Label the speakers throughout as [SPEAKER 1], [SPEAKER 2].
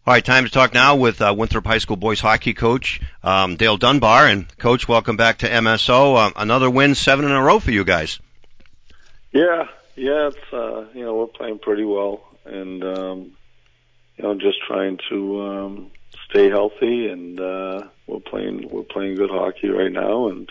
[SPEAKER 1] All right, time to talk now with Winthrop High School boys hockey coach Dale Dunbar. And Coach, welcome back to MSO. Another win, 7 in a row for you guys.
[SPEAKER 2] Yeah, it's we're playing pretty well, and just trying to stay healthy, and we're playing good hockey right now, and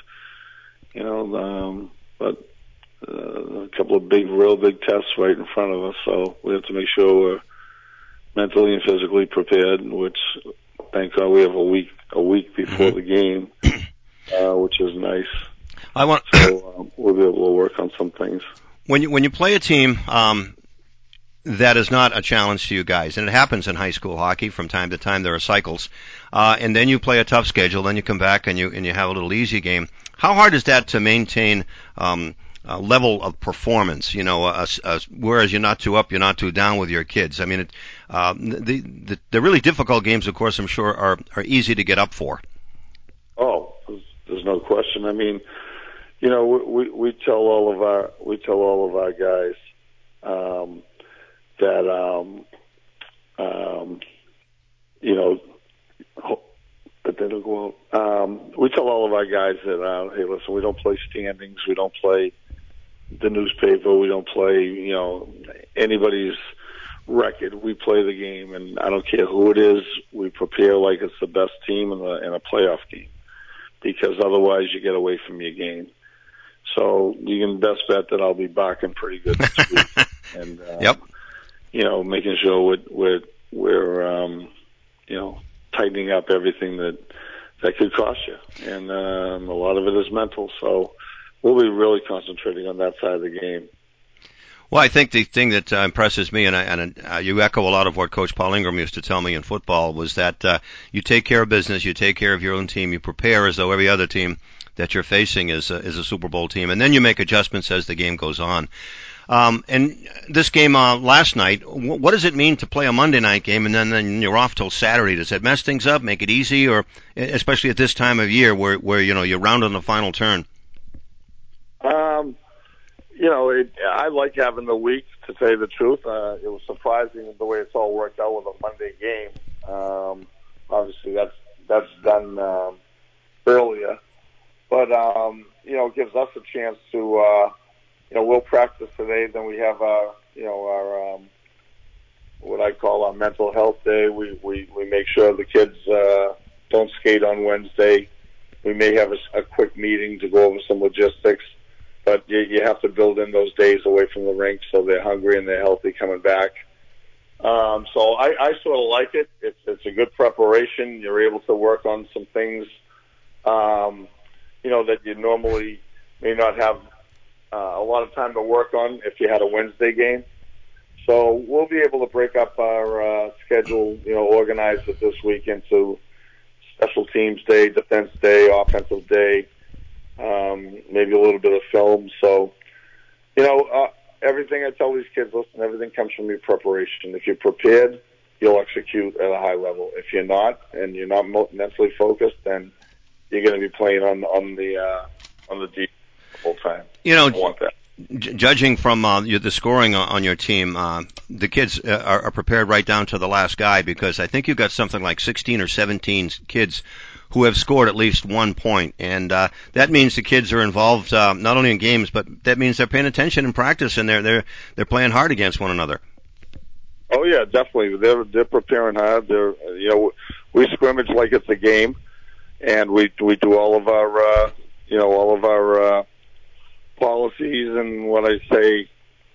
[SPEAKER 2] but a couple of real big tests right in front of us, so we have to make sure we're mentally and physically prepared, which thank God we have a week before the game, which is nice. So we'll be able to work on some things.
[SPEAKER 1] When you play a team that is not a challenge to you guys, and it happens in high school hockey from time to time, there are cycles, and then you play a tough schedule, then you come back and you have a little easy game. How hard is that to maintain a level of performance, whereas you're not too up, you're not too down with your kids? I mean, the really difficult games, of course, I'm sure are easy to get up for.
[SPEAKER 2] Oh, there's no question. I mean, we tell all of our guys that but they don't go out. We tell all of our guys that hey, listen, we don't play standings, we don't play the newspaper, we don't play anybody's record. We play the game, and I don't care who it is. We prepare like it's the best team in a playoff game, because otherwise you get away from your game. So you can best bet that I'll be barking pretty good this week, and
[SPEAKER 1] yep.
[SPEAKER 2] Making sure we're tightening up everything that could cost you, and a lot of it is mental. So we'll be really concentrating on that side of the game.
[SPEAKER 1] Well, I think the thing that impresses me, and you echo a lot of what Coach Paul Ingram used to tell me in football, was that you take care of business, you take care of your own team, you prepare as though every other team that you're facing is a Super Bowl team, and then you make adjustments as the game goes on. And this game last night, what does it mean to play a Monday night game and then you're off till Saturday? Does that mess things up, make it easy, or especially at this time of year where you're round on the final turn?
[SPEAKER 2] I like having the week, to tell you the truth. It was surprising the way it's all worked out with a Monday game. Obviously, that's done earlier, but it gives us a chance to. We'll practice today. Then we have our what I call our mental health day. We make sure the kids don't skate on Wednesday. We may have a quick meeting to go over some logistics. But you have to build in those days away from the rink so they're hungry and they're healthy coming back. So I sort of like it. It's a good preparation. You're able to work on some things, that you normally may not have a lot of time to work on if you had a Wednesday game. So we'll be able to break up our schedule, organize it this week into special teams day, defense day, offensive day. Maybe a little bit of film. So, everything I tell these kids, listen, everything comes from your preparation. If you're prepared, you'll execute at a high level. If you're not, and you're not mentally focused, then you're going to be playing on the deep the whole time. I want that.
[SPEAKER 1] Judging from the scoring on your team, the kids are prepared right down to the last guy, because I think you've got something like 16 or 17 kids who have scored at least 1 point, and that means the kids are involved not only in games, but that means they're paying attention in practice, and they're playing hard against one another.
[SPEAKER 2] Oh yeah, definitely. They're preparing hard. We scrimmage like it's a game, and we do all of our policies and what I say,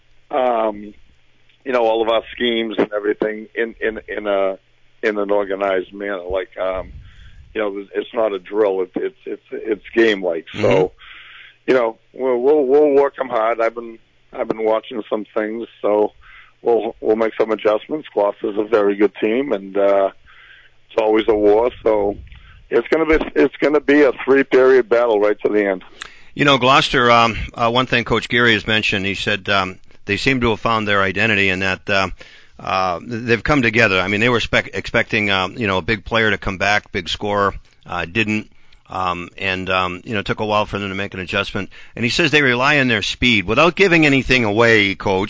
[SPEAKER 2] all of our schemes and everything in an organized manner. Like it's not a drill. It's game like. So, we'll work them hard. I've been watching some things, so we'll make some adjustments. Gloucester's a very good team, and it's always a war. So it's gonna be a 3-period battle right to the end.
[SPEAKER 1] Gloucester. One thing Coach Geary has mentioned, he said they seem to have found their identity, and that they've come together. I mean, they were expecting a big player to come back, big scorer, didn't, and it took a while for them to make an adjustment. And he says they rely on their speed. Without giving anything away, Coach,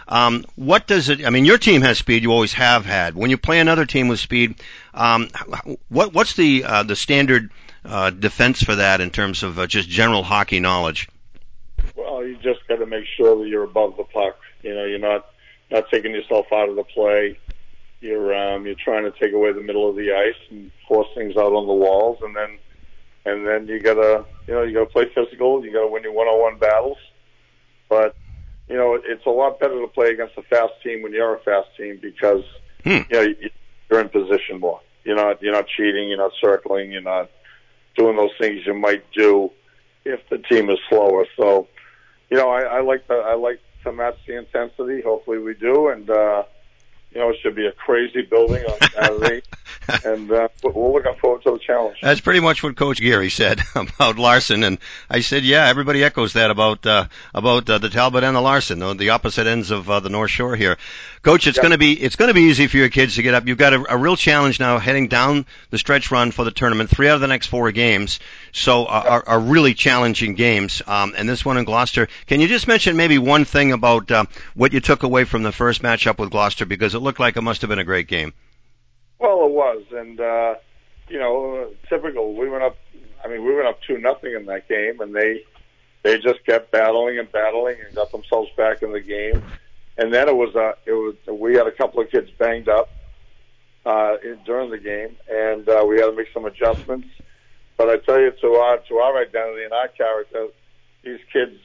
[SPEAKER 1] What does it? I mean, your team has speed. You always have had. When you play another team with speed, what's the standard defense for that in terms of just general hockey knowledge?
[SPEAKER 2] Well, you just got to make sure that you're above the puck. You know, you're not taking yourself out of the play. You're trying to take away the middle of the ice and force things out on the walls, and then you gotta play physical. You gotta win your one-on-one battles. But it's a lot better to play against a fast team when you're a fast team because you're in position more. You're not cheating. You're not circling. You're not doing those things you might do if the team is slower. So, I like to match the intensity. Hopefully we do, and it should be a crazy building on Saturday. And we're looking forward to the challenge.
[SPEAKER 1] That's pretty much what Coach Geary said about Larson, and I said, yeah, everybody echoes that about the Talbot and the Larson, the opposite ends of the North Shore here. Coach, it's going to be easy for your kids to get up. You've got a real challenge now heading down the stretch run for the tournament. 3 out of the next 4 games, so are really challenging games. And this one in Gloucester. Can you just mention maybe one thing about what you took away from the first matchup with Gloucester, because it looked like it must have been a great game.
[SPEAKER 2] Well, it was, and typical. We went up 2-0 in that game, and they just kept battling and got themselves back in the game. And then we had a couple of kids banged up during the game, and we had to make some adjustments. But I tell you, to our identity and our character, these kids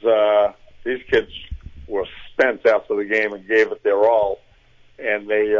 [SPEAKER 2] were spent after the game and gave it their all, and they.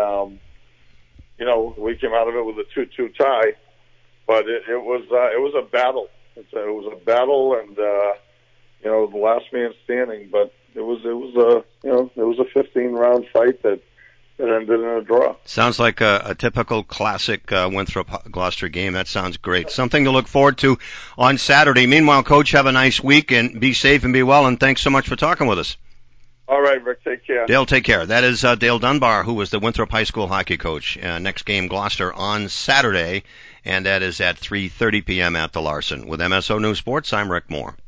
[SPEAKER 2] We came out of it with a 2-2 tie, but it was a battle. It was a battle, and the last man standing. But it was a 15-round fight that ended in a draw.
[SPEAKER 1] Sounds like a typical classic Winthrop Gloucester game. That sounds great. Something to look forward to on Saturday. Meanwhile, Coach, have a nice week and be safe and be well. And thanks so much for talking with us.
[SPEAKER 2] All right, Rick, take care.
[SPEAKER 1] Dale, take care. That is Dale Dunbar, who was the Winthrop High School hockey coach. Next game, Gloucester, on Saturday, and that is at 3:30 p.m. at the Larson. With MSO News Sports, I'm Rick Moore.